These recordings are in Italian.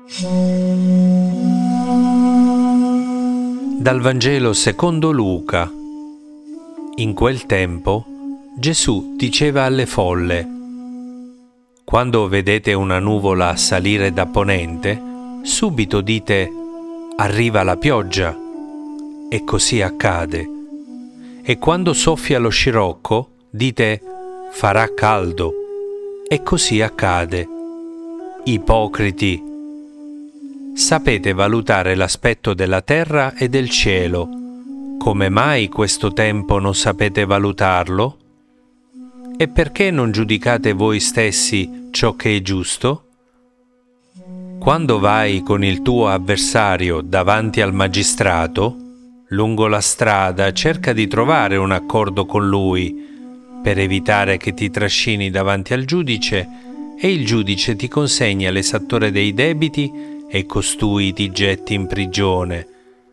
Dal Vangelo secondo Luca. In quel tempo Gesù diceva alle folle: quando vedete una nuvola salire da ponente, subito dite: arriva la pioggia, e così accade. E quando soffia lo scirocco, dite: farà caldo, e così accade. Ipocriti! Sapete valutare l'aspetto della terra e del cielo. Come mai questo tempo non sapete valutarlo? E perché non giudicate voi stessi ciò che è giusto? Quando vai con il tuo avversario davanti al magistrato, lungo la strada cerca di trovare un accordo con lui, per evitare che ti trascini davanti al giudice e il giudice ti consegna l'esattore dei debiti e costui ti getti in prigione.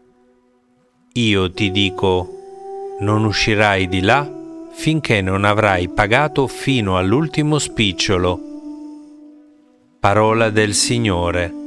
Io ti dico, non uscirai di là finché non avrai pagato fino all'ultimo spicciolo. Parola del Signore.